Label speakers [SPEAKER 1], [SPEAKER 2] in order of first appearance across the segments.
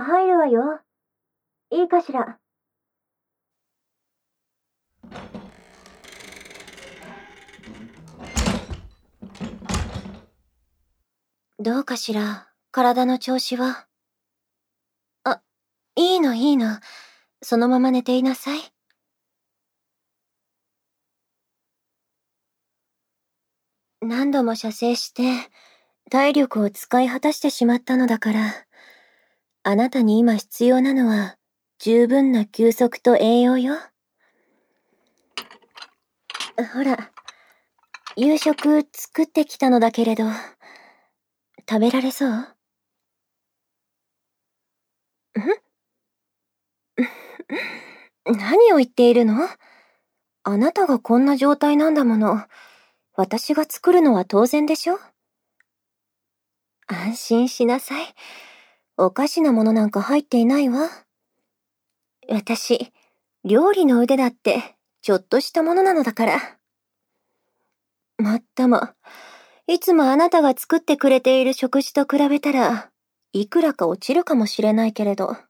[SPEAKER 1] 入るわよ。いいかしら。どうかしら、体の調子は。あ、いいのいいの。そのまま寝ていなさい。何度も射精して、体力を使い果たしてしまったのだから。あなたに今必要なのは、十分な休息と栄養よ。ほら、夕食作ってきたのだけれど、食べられそう？何を言っているの？あなたがこんな状態なんだもの。私が作るのは当然でしょ？安心しなさい。おかしなものなんか入っていないわ。私、料理の腕だって、ちょっとしたものなのだから。もっとも、いつもあなたが作ってくれている食事と比べたら、いくらか落ちるかもしれないけれど。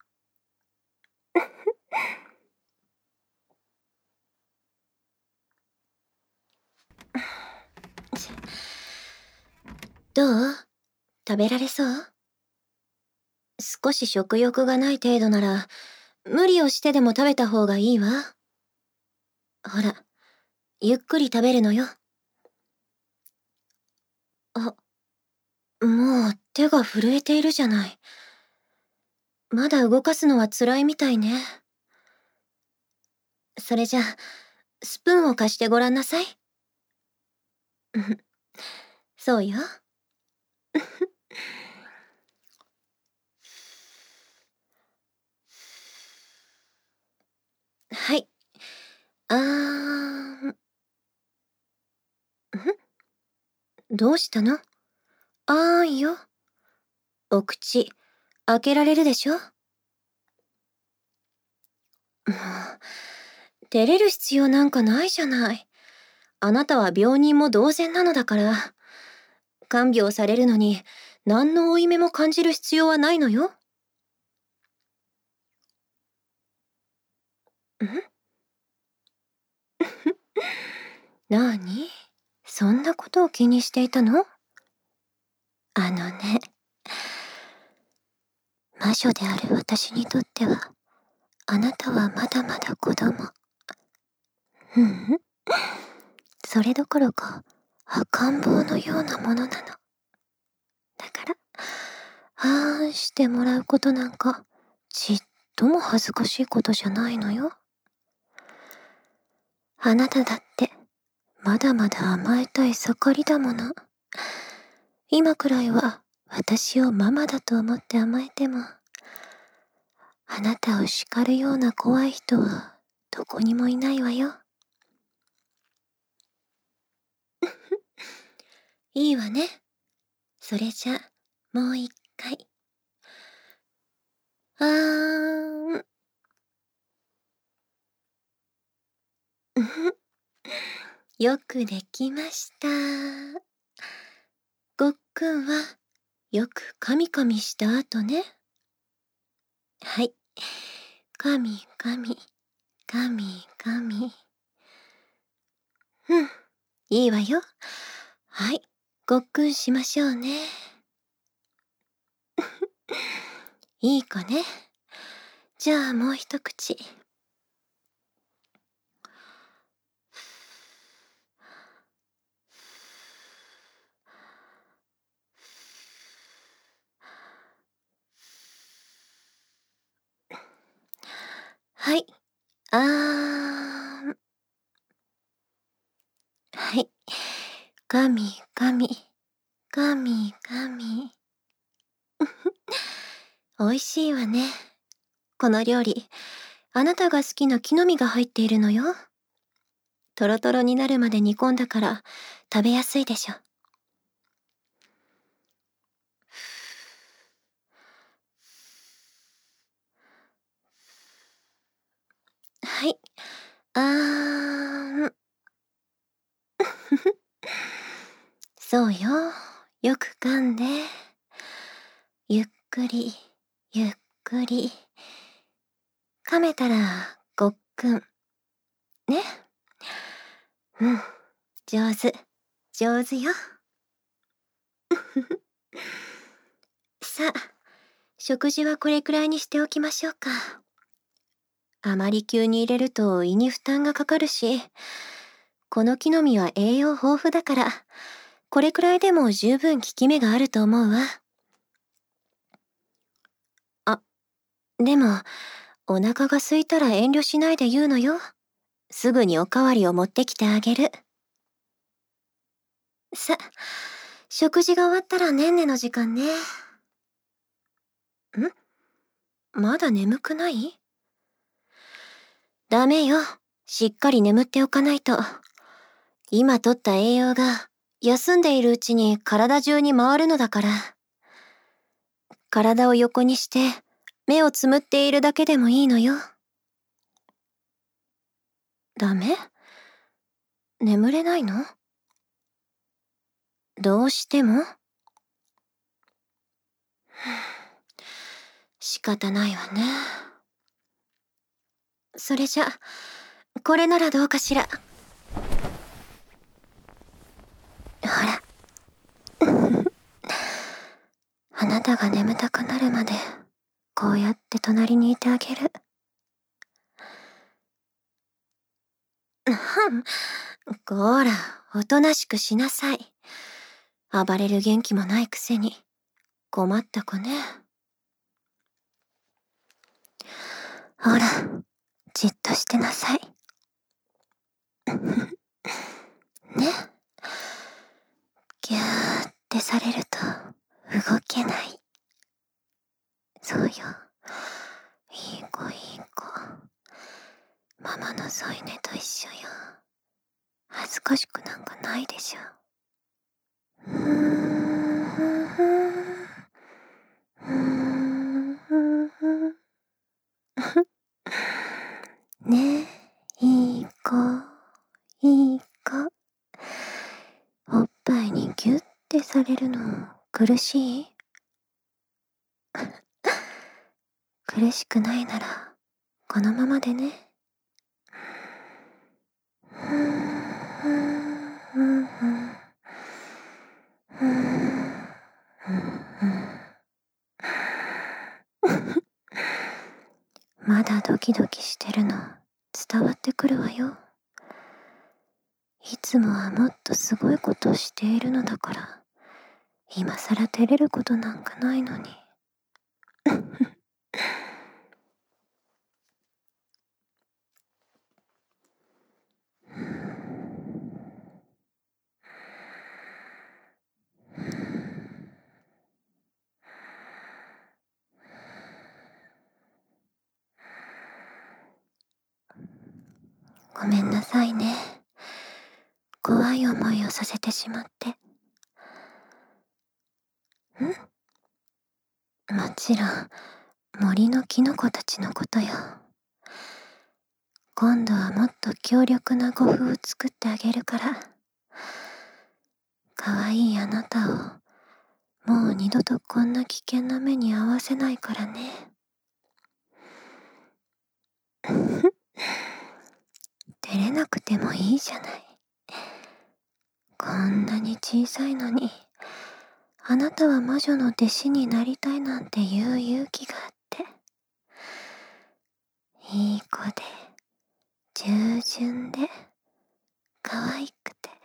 [SPEAKER 1] どう？食べられそう？少し食欲がない程度なら、無理をしてでも食べた方がいいわ。ほら、ゆっくり食べるのよ。あ、もう手が震えているじゃない。まだ動かすのは辛いみたいね。それじゃあ、スプーンを貸してごらんなさい。そうよ。はい。あーん。どうしたの？あーいよ。お口、開けられるでしょ？もう、照れる必要なんかないじゃない。あなたは病人も同然なのだから。看病されるのに、何の負い目も感じる必要はないのよ。なに？そんなことを気にしていたの？あのね、魔女である私にとっては、あなたはまだまだ子供。うん、それどころか、赤ん坊のようなものなの。だから、あーんしてもらうことなんか、ちっとも恥ずかしいことじゃないのよ。あなただって、まだまだ甘えたい盛りだもの。今くらいは、私をママだと思って甘えても、あなたを叱るような怖い人は、どこにもいないわよ。いいわね。それじゃ、もう一回。あーん。よくできました。ごっくんは、よくカミカミした後ね。はい。カミカミ、カミカミ。いいわよ。はい。ごっくんしましょうね。いい子ね。じゃあもう一口。はい。あーん。はい。ガミガミ、ガミガミ。美味しいわね。この料理、あなたが好きな木の実が入っているのよ。トロトロになるまで煮込んだから食べやすいでしょ。はい。あーん。そうよ。よく噛んで。ゆっくり、ゆっくり。噛めたらごっくん。ね。うん、上手、上手よ。さあ、食事はこれくらいにしておきましょうか。あまり急に入れると胃に負担がかかるし、この木の実は栄養豊富だから、これくらいでも十分効き目があると思うわ。あ、でも、お腹が空いたら遠慮しないで言うのよ。すぐにおかわりを持ってきてあげる。さ、食事が終わったらねんねの時間ね。まだ眠くない？ダメよ。しっかり眠っておかないと。今取った栄養が休んでいるうちに体中に回るのだから。体を横にして目をつむっているだけでもいいのよ。ダメ？眠れないの？どうしても？仕方ないわね。それじゃ、これならどうかしら。ほら。あなたが眠たくなるまで、こうやって隣にいてあげる。こら、おとなしくしなさい。暴れる元気もないくせに。困った子ね。ほら、じっとしてなさい。ね。ぎゅーってされると動けない。そうよ。いい子いい子。ママの添い寝と一緒よ。恥ずかしくなんかないでしょ。ねえ、いい子、いい子。おっぱいにギュッてされるの苦しい？苦しくないなら、このままでね。まだドキドキしてるの伝わってくるわよ。いつもはもっとすごいことをしているのだから、今さら照れることなんかないのに。ごめんなさいね。怖い思いをさせてしまって。もちろん、森のキノコたちのことよ。今度はもっと強力な護符を作ってあげるから。可愛いあなたを、もう二度とこんな危険な目に遭わせないからね。照れなくてもいいじゃない。こんなに小さいのに、あなたは魔女の弟子になりたいなんていう勇気があって。いい子で、従順で、可愛くて。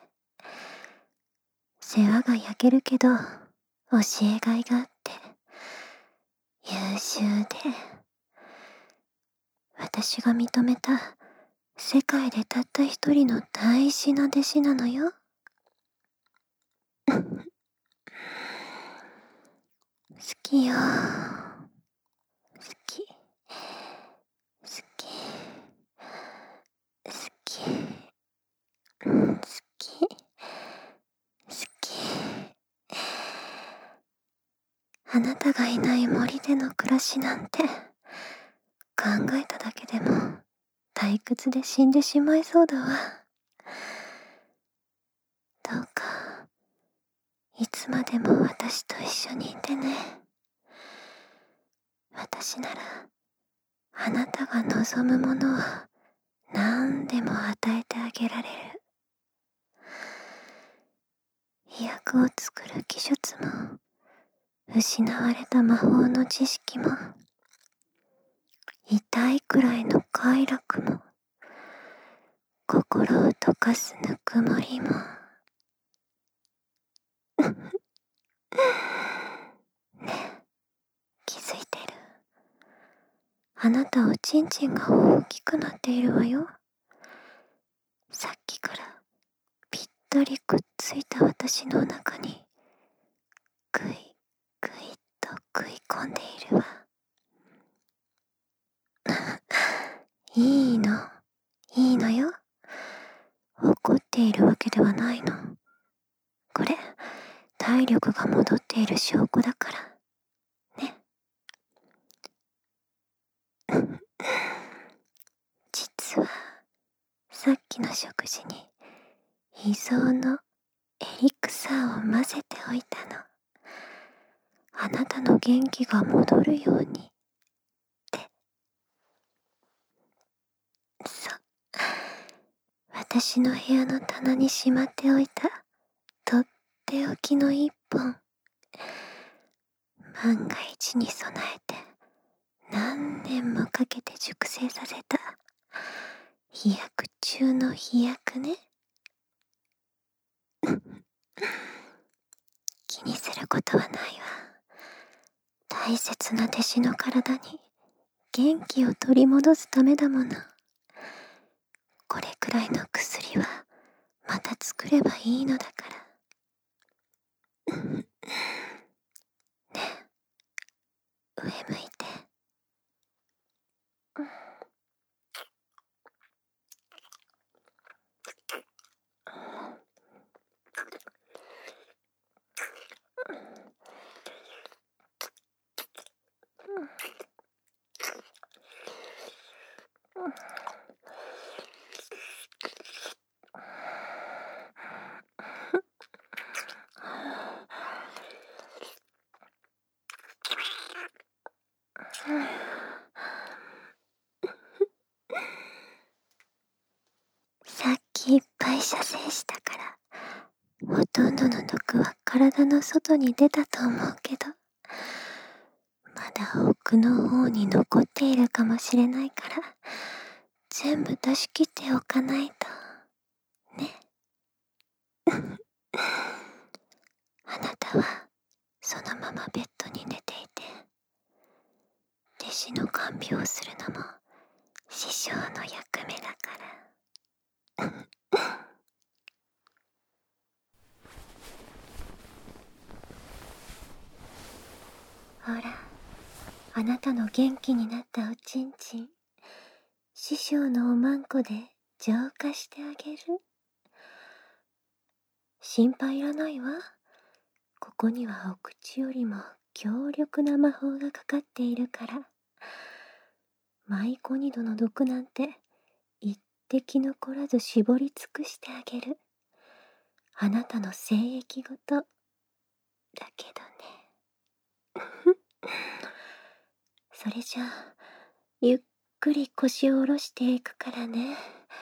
[SPEAKER 1] 世話が焼けるけど、教えがいがあって、優秀で、私が認めた世界でたった一人の大事な弟子なのよ。好きよ。好き。好き。好き。好き。好き。あなたがいない森での暮らしなんて、考えただけでも退屈で死んでしまいそうだわ。どうか、いつまでも私と一緒にいてね。私私なら、あなたが望むものは何でも与えてあげられる。飛躍を作る技術も、失われた魔法の知識も、痛いくらいの快楽も、心を溶かすぬくもりも。ねえ、気づいてる？あなたおちんちんが大きくなっているわよ。さっきからぴったりくっついた私の中にぐいぐいっと食い込んでいるわ。いいの、いいのよ。怒っているわけではないの。これ、体力が戻っている証拠だから。ね。実は、さっきの食事に、秘蔵のエリクサーを混ぜておいたの。あなたの元気が戻るようにって。そう。私の部屋の棚にしまっておいた、とっておきの一本。万が一に備えて、何年もかけて熟成させた、飛躍中の飛躍ね。気にすることはないわ。大切な弟子の体に元気を取り戻すためだもの。これくらいの薬はまた作ればいいのだから。ねえ、上向いて。さっきいっぱい射精したから、ほとんどの毒は体の外に出たと思うけど、まだ奥の方に残っているかもしれないから、全部出し切っておかないと。ね。あなたはそのままベッドに寝ていて、弟子の看病をするのも師匠の役目だから。ほら、あなたの元気になったおちんちん、師匠のおまんこで浄化してあげる。心配いらないわ。ここにはお口よりも強力な魔法がかかっているから。マイコニドの毒なんて一滴残らず絞り尽くしてあげる。あなたの精液ごとだけどね。それじゃあ、ゆっくり腰を下ろしていくからね。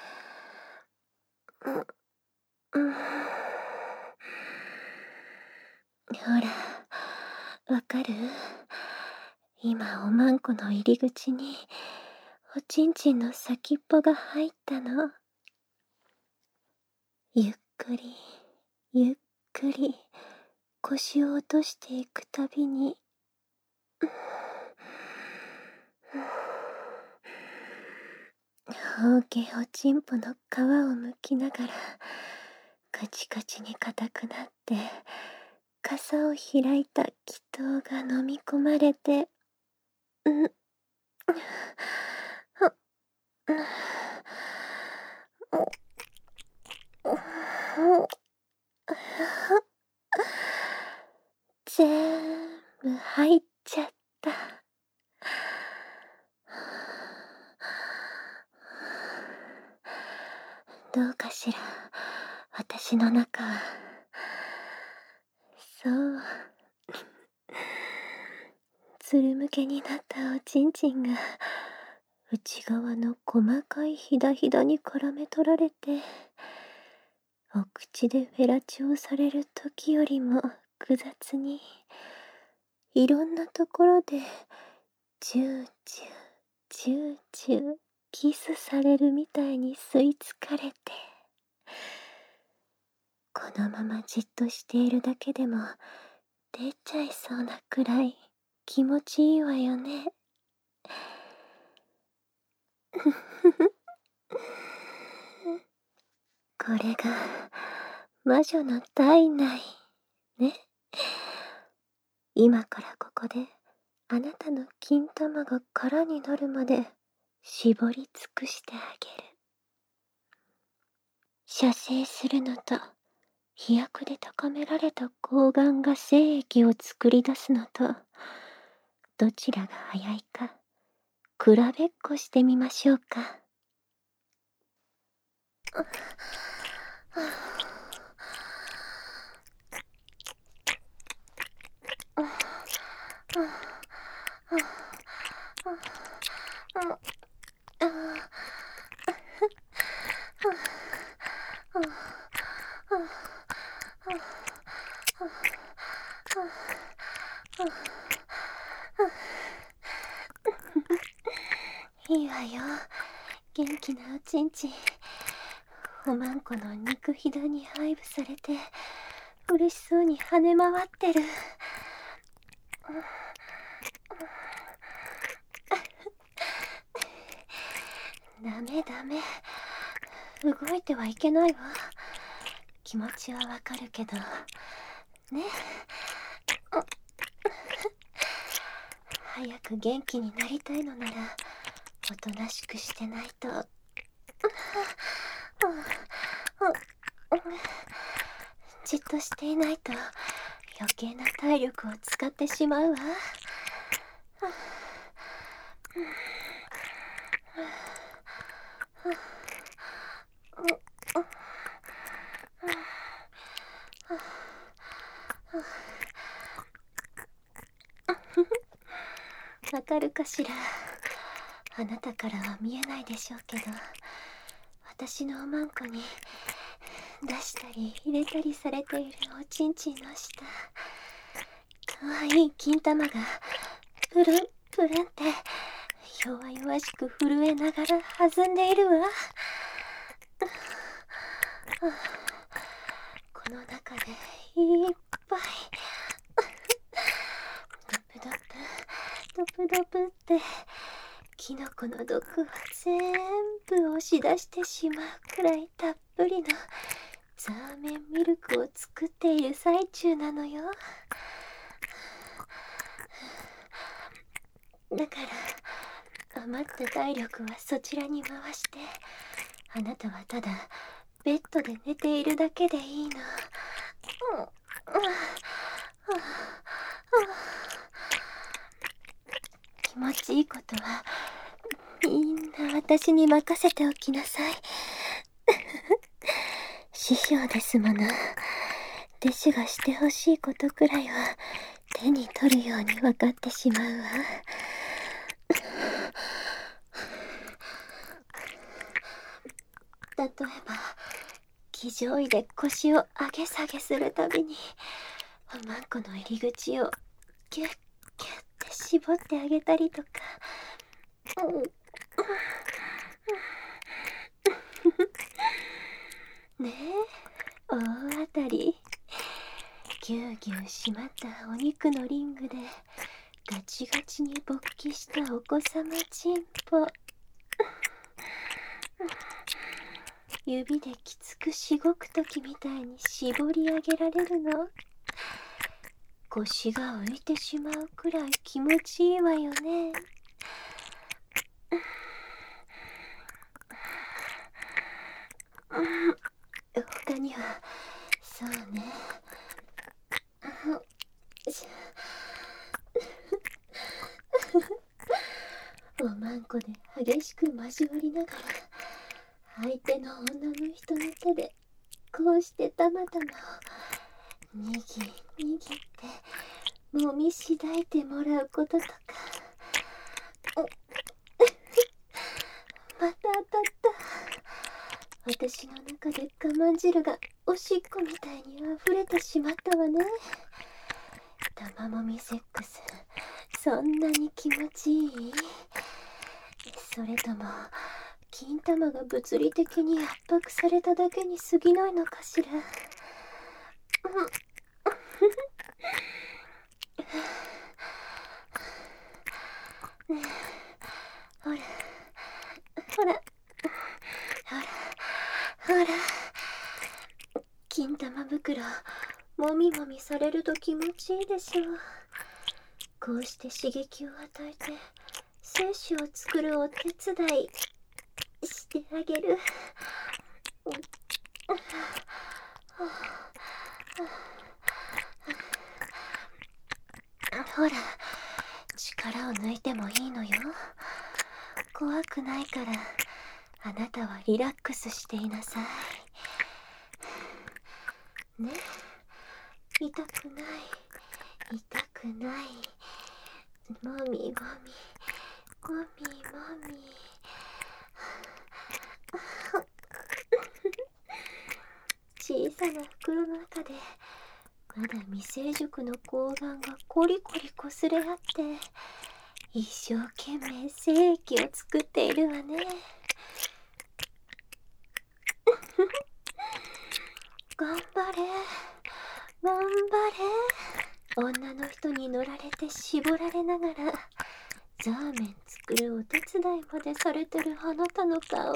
[SPEAKER 1] ほら、わかる？今おまんこの入り口におちんちんの先っぽが入ったの。ゆっくりゆっくり腰を落としていくたびに、ほうけおちんぽの皮をむきながらカチカチに硬くなって、傘を開いた気筒が飲み込まれて、全部入っちゃった。どうかしら、私の中は。そう、 つるむけになったおちんちんが内側の細かいひだひだに絡め取られて、お口でフェラチオされる時よりも複雑に、いろんなところでチューチューチューチューキスされるみたいに吸い付かれて、このままじっとしているだけでも出ちゃいそうなくらい気持ちいいわよね。これが魔女の体内ね。今からここであなたの金玉が空になるまで絞り尽くしてあげる。射精するのと飛躍で高められた睾丸が精液を作り出すのと、どちらが早いか比べっこしてみましょうか。いいわよ、元気なおちんちん。おまんこの肉ひだに配布されて嬉しそうに跳ね回ってる。ダメダメ、動いてはいけないわ。気持ちはわかるけどね。早く元気になりたいのならおとなしくしてないと。じっとしていないと余計な体力を使ってしまうわ。わかるかしら。あなたからは見えないでしょうけど、私のおまんこに出したり入れたりされているおちんちんの下、かわいい金玉がプルンプルンって弱々しく震えながら弾んでいるわ。この中でいっぱいドプドプドプドプってキノコの毒を全部押し出してしまうくらいたっぷりのザーメンミルクを作っている最中なのよ。だから余った体力はそちらに回して、あなたはただベッドで寝ているだけでいいの。気持ちいいことはみんな私に任せておきなさい。師匠ですもの。弟子がしてほしいことくらいは手に取るように分かってしまうわ。例えば騎乗位で腰を上げ下げするたびにおまんこの入り口をギュッギュッて絞ってあげたりとか。ねえ、大当たり。ぎゅうぎゅう締まったお肉のリングでガチガチに勃起したお子様チンポ。指できつくしごくときみたいに絞り上げられるの。腰が浮いてしまうくらい気持ちいいわよね。他にはそうね、おまんこで激しく交わりながら相手の女の人の手でこうしてたまたまを握ってもみしだいてもらうこととか。また当たった。私の中で我慢汁がおしっこみたいに溢れてしまったわね。玉もみセックス、そんなに気持ちいい？それとも金玉が物理的に圧迫されただけに過ぎないのかしら。ほらほらほら、金玉袋もみもみされると気持ちいいでしょう。こうして刺激を与えて精子を作るお手伝いしてあげる。ほら、力を抜いてもいいのよ。怖くないから、あなたはリラックスしていなさい。ね、痛くない、痛くない。もみもみ、もみもみ。小さな袋の中で、まだ未成熟の睾丸がコリコリ擦れ合って、一生懸命精液を作っているわね。頑張れ、頑張れ。女の人に乗られて絞られながらザーメン作るお手伝いまでされてるあなたの顔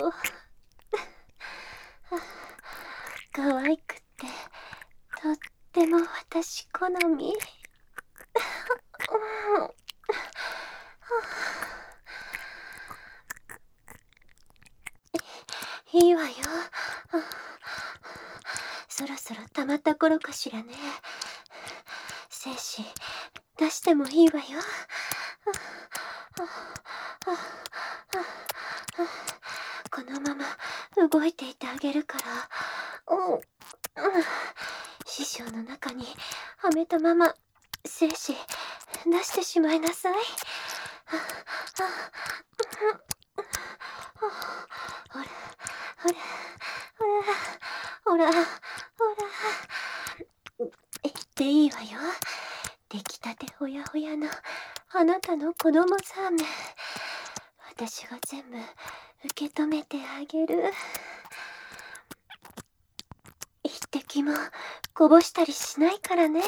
[SPEAKER 1] 可愛くってとっても私好み。いいわよ。そろそろ溜まった頃かしらね。精子出してもいいわよ。このまま動いていてあげるから。師匠の中にはめたまま精子出してしまいなさい。ほらほらほらほらほら。言っていいわよ。出来たてほやほやのあなたの子供ザーメン、私が全部受け止めてあげる。一滴もこぼしたりしないからね。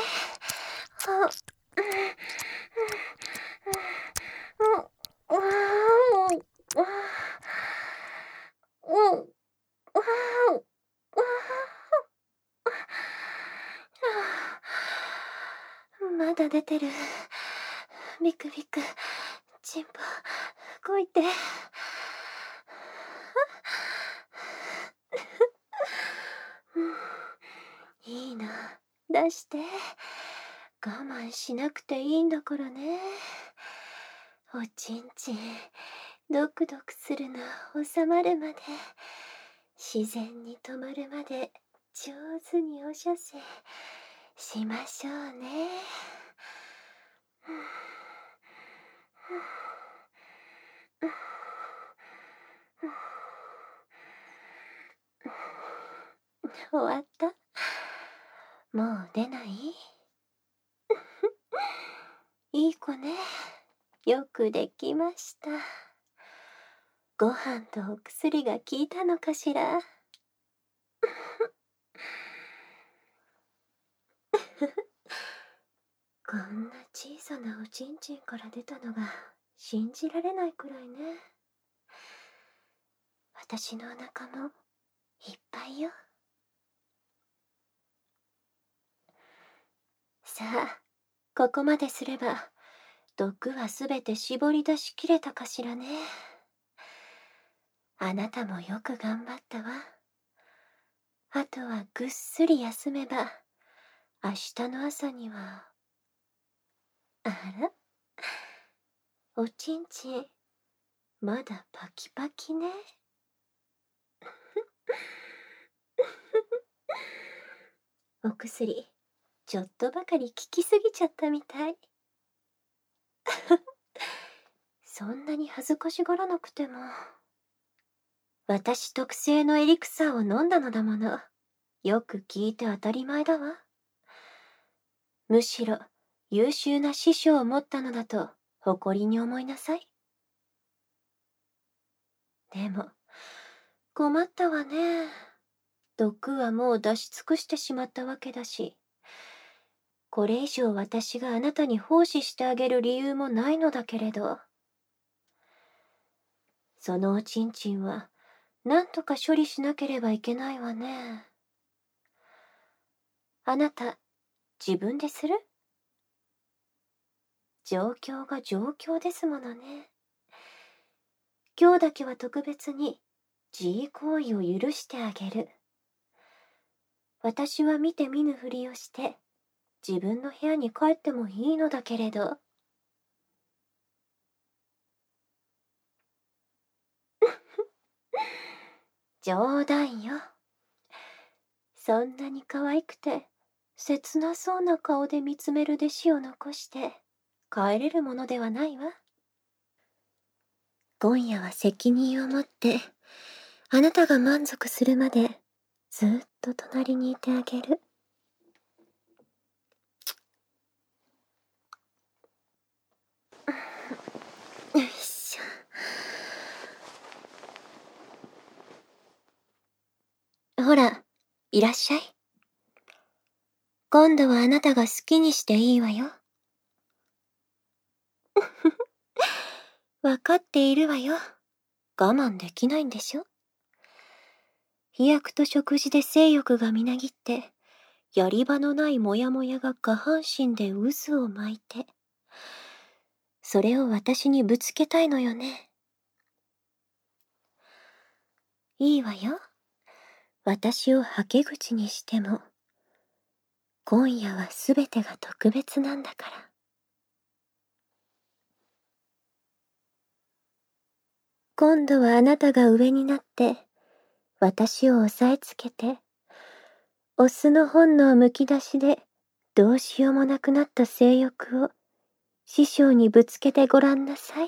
[SPEAKER 1] まだ出てる。ビクビク、チンポこいて。いいな、出して。我慢しなくていいんだからね。おちんちんドクドクするの収まるまで、自然に止まるまで上手にお射精しましょうね。終わった？もう出ない？いい子ね。よくできました。ご飯とお薬が効いたのかしら。こんな小さなおちんちんから出たのが信じられないくらいね。私のお腹もいっぱいよ。さあ、ここまですれば毒はすべて絞り出しきれたかしらね。あなたもよく頑張ったわ。あとはぐっすり休めば明日の朝には。あら、おちんちんまだパキパキね。お薬ちょっとばかり聞きすぎちゃったみたい。そんなに恥ずかしがらなくても。私特製のエリクサーを飲んだのだもの。よく聞いて当たり前だわ。むしろ優秀な師匠を持ったのだと誇りに思いなさい。でも、困ったわね。毒はもう出し尽くしてしまったわけだし、これ以上私があなたに奉仕してあげる理由もないのだけれど、そのおちんちんは何とか処理しなければいけないわね。あなた、自分でする？状況が状況ですものね。今日だけは特別に自慰行為を許してあげる。私は見て見ぬふりをして自分の部屋に帰ってもいいのだけれど。冗談よ。そんなに可愛くて切なそうな顔で見つめる弟子を残して帰れるものではないわ。今夜は責任を持ってあなたが満足するまでずっと隣にいてあげる。よいしょ。ほら、いらっしゃい。今度はあなたが好きにしていいわよ。わかっているわよ。我慢できないんでしょ。飛躍と食事で性欲がみなぎって、やり場のないモヤモヤが下半身で渦を巻いて、それを私にぶつけたいのよね。いいわよ。私をはけ口にしても、今夜はすべてが特別なんだから。今度はあなたが上になって、私を押さえつけて、オスの本能むき出しで、どうしようもなくなった性欲を、師匠にぶつけてごらんなさい。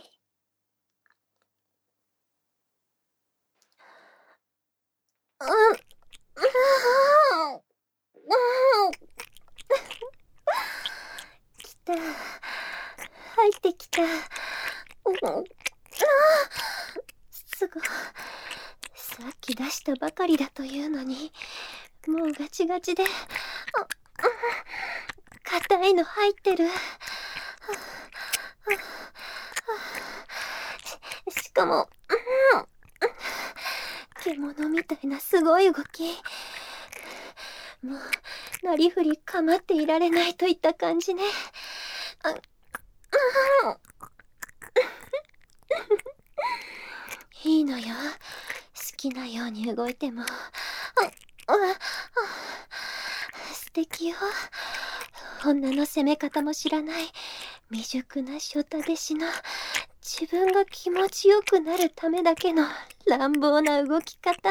[SPEAKER 1] 来た。入ってきた。すごい。さっき出したばかりだというのに、もうガチガチで、硬いの入ってる。しかも、獣みたいなすごい動き。もう、なりふり構っていられないといった感じね。いいのよ。好きなように動いても。素敵よ。女の攻め方も知らない未熟な初太弟子の自分が気持ちよくなるためだけの乱暴な動き方。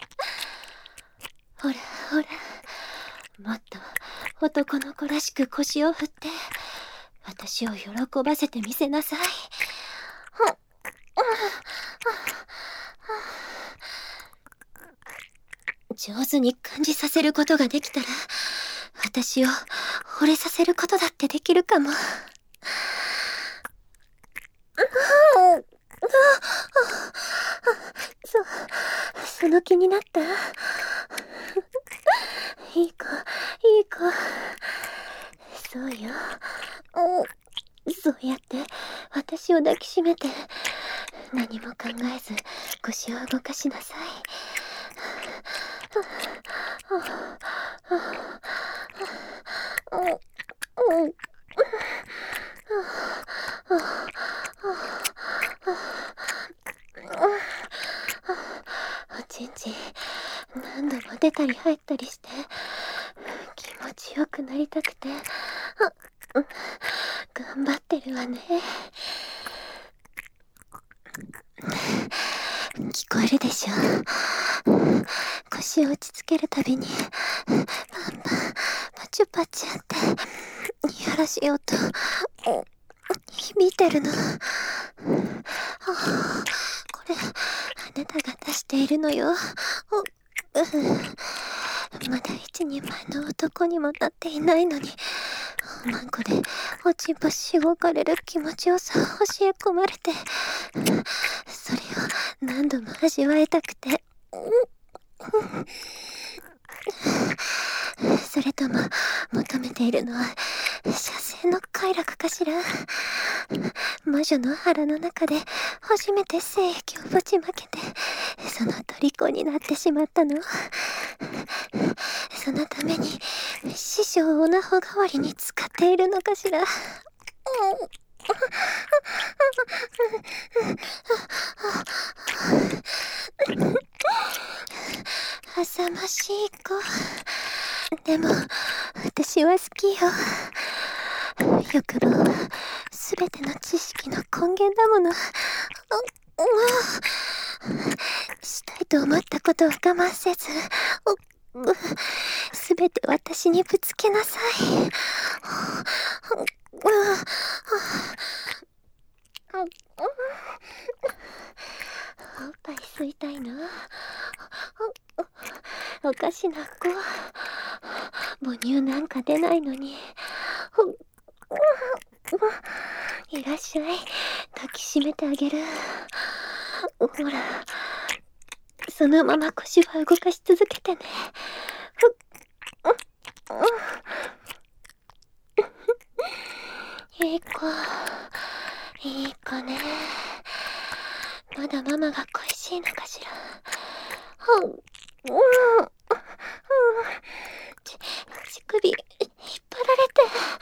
[SPEAKER 1] ほらほら、もっと男の子らしく腰を振って私を喜ばせてみせなさい。上手に感じさせることができたら、私を惚れさせることだってできるかも。その気になった。いい子、いい子。そうよ。そうやって私を抱きしめて、何も考えず腰を動かしなさい。おちんちん何度も出たり入ったりして気持ちよくなりたくて頑張ってるわね。聞こえるでしょ。腰を打ちつけるたびにパンパンまチュパチュってやらしようと響いてるの。これあなたが出しているのよ。まだ一人前の男にもなっていないのに、マンコで落ち葉しごかれる気持ちよさ教え込まれて、それを何度も味わいたくて、それとも求めているのは射精の快楽かしら。魔女の腹の中で初めて精液をぶちまけて、その虜になってしまったの。そのために師匠をオナホ代わりに使っているのかしら。浅ましい子。でも私は好きよ。欲望は全ての知識の根源だもの。したいと思ったことを我慢せず、全て私にぶつけなさい。おっぱい吸いたいの？おかしな子。母乳なんか出ないのに。いらっしゃい。抱きしめてあげる。ほら、そのまま腰は動かし続けてね。いい子、いい子ね。まだママが恋しいのかしら。乳首引っ張られて。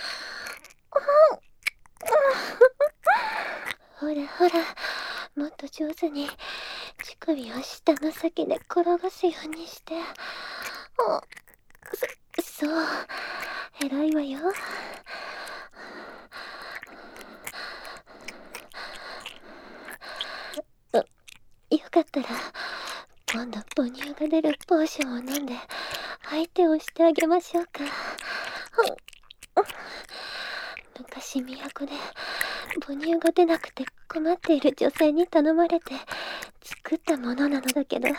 [SPEAKER 1] ほらほら、もっと上手に乳首を舌の先で転がすようにして。そう、偉いわよ。よかったら今度母乳が出るポーションを飲んで相手をしてあげましょうか。昔都で母乳が出なくて困っている女性に頼まれて作ったものなのだけど、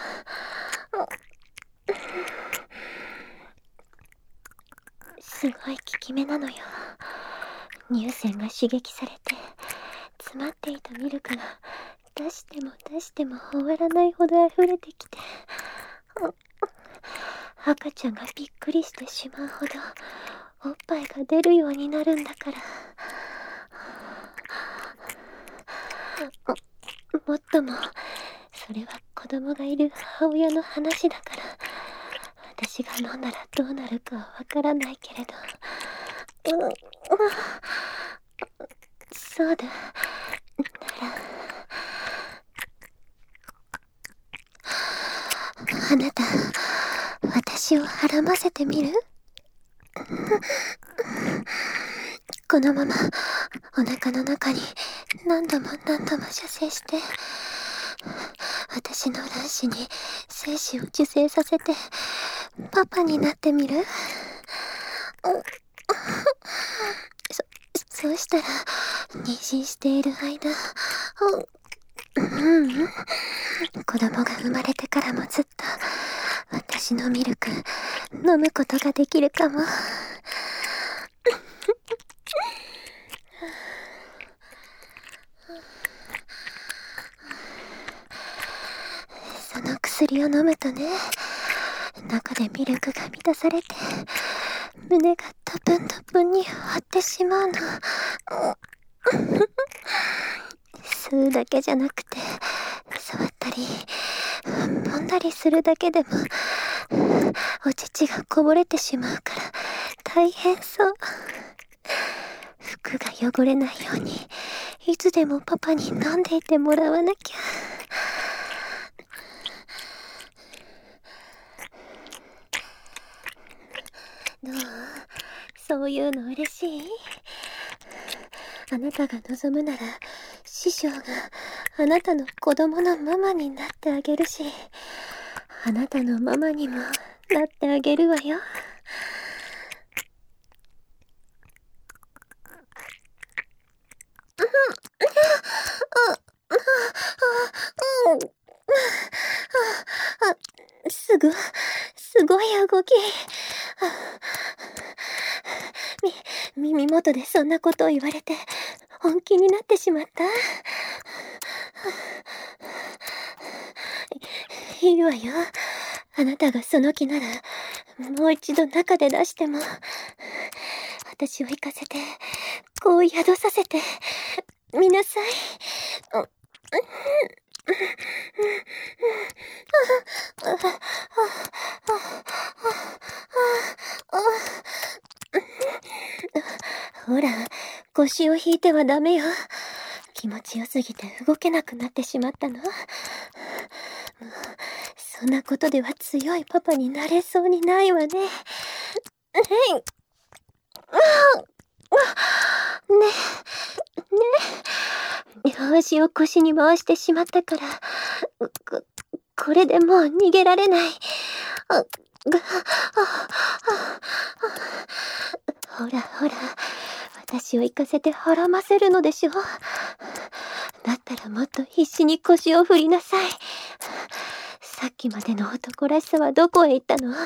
[SPEAKER 1] すごい効き目なのよ。乳腺が刺激されて詰まっていたミルクが出しても出しても終わらないほど溢れてきて、赤ちゃんがびっくりしてしまうほどおっぱいが出るようになるんだから。もっともそれは子供がいる母親の話だから、私が飲んだらどうなるかはわからないけれど。そうだなら、あなた私をはらませてみる？このままお腹の中に何度も何度も射精して、私の卵子に精子を受精させてパパになってみる？そうしたら妊娠している間、子供が生まれてからもずっと私のミルク飲むことができるかも。その薬を飲むとね、中でミルクが満たされて胸がトプントプンに張ってしまうの。吸うだけじゃなくて触ったり揉んだりするだけでもお乳がこぼれてしまうから大変そう。服が汚れないようにいつでもパパに飲んでいてもらわなきゃ。どう？そういうの嬉しい？あなたが望むなら師匠があなたの子供のママになってあげるし、あなたのママにもなってあげるわよ。 元でそんなことを言われて本気になってしまった。いいわよ。あなたがその気なら、もう一度中で出しても、私を行かせて、こう宿させて、みなさい。ほら、腰を引いてはダメよ。気持ちよすぎて動けなくなってしまったの。そんなことでは強いパパになれそうにないわね。足を腰に回してしまったから、これでもう逃げられない。ほらほら、私を行かせて孕ませるのでしょ。だったらもっと必死に腰を振りなさい。さっきまでの男らしさはどこへ行ったの？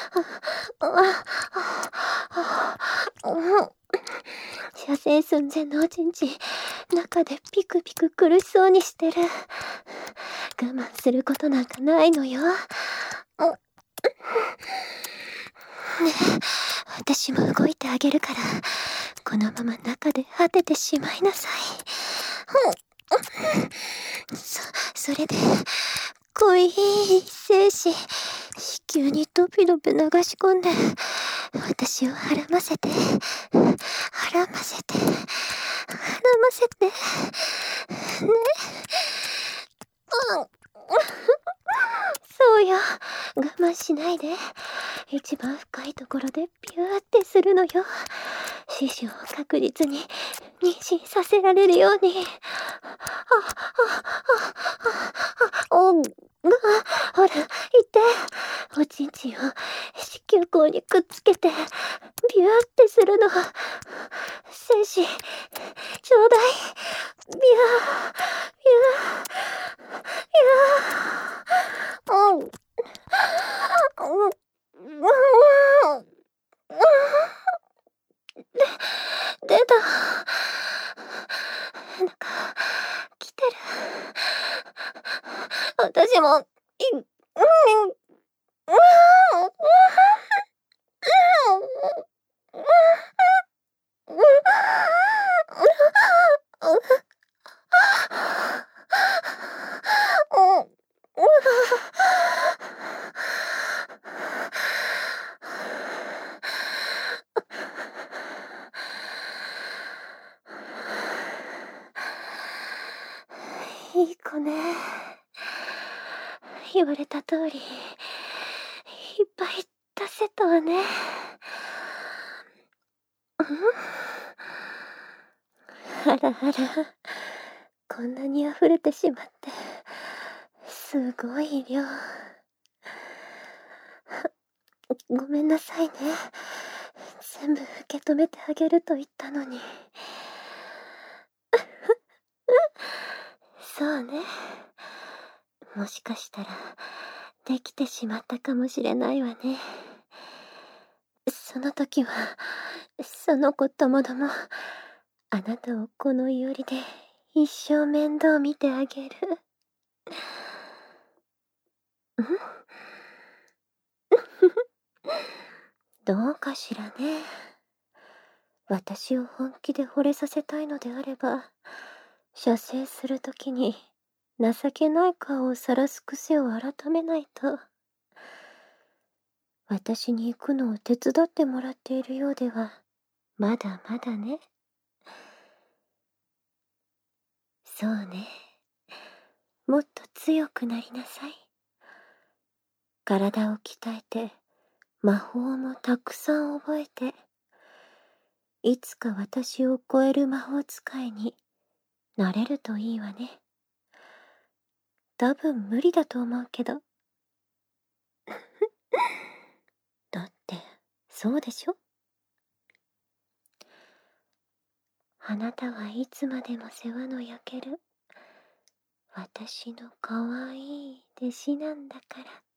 [SPEAKER 1] 射精寸前のおちんちん、中でピクピク苦しそうにしてる。我慢することなんかないのよ。ねえ、私も動いてあげるから、このまま中で果ててしまいなさい。それで、恋精子、子宮にドピドピ流し込んで、私をはらませて、はらませて、はらませて、ね。そうよ、我慢しないで。一番深いところでピューってするのよ。師匠を確実に妊娠させられるように。ほら、いて。おちんちんを子宮口にくっつけて、ビューってするの。精子、ちょうだい。ビュー、ビュー、ビュー。出た。なんか、来てる。私も、いい子ね。言われた通り、いっぱい出せたわね。あらあら、こんなに溢れてしまって、すごい量。ごめんなさいね。全部受け止めてあげると言ったのに。そうね。もしかしたら、できてしまったかもしれないわね。その時は、その子ともども、あなたをこのいおりで一生面倒見てあげる。どうかしらね。私を本気で惚れさせたいのであれば、射精するときに情けない顔を晒す癖を改めないと。私に行くのを手伝ってもらっているようでは、まだまだね。そうね。もっと強くなりなさい。体を鍛えて、魔法もたくさん覚えて、いつか私を超える魔法使いになれるといいわね。多分無理だと思うけど。だって、そうでしょ？あなたはいつまでも世話の焼ける、私のかわいい弟子なんだから。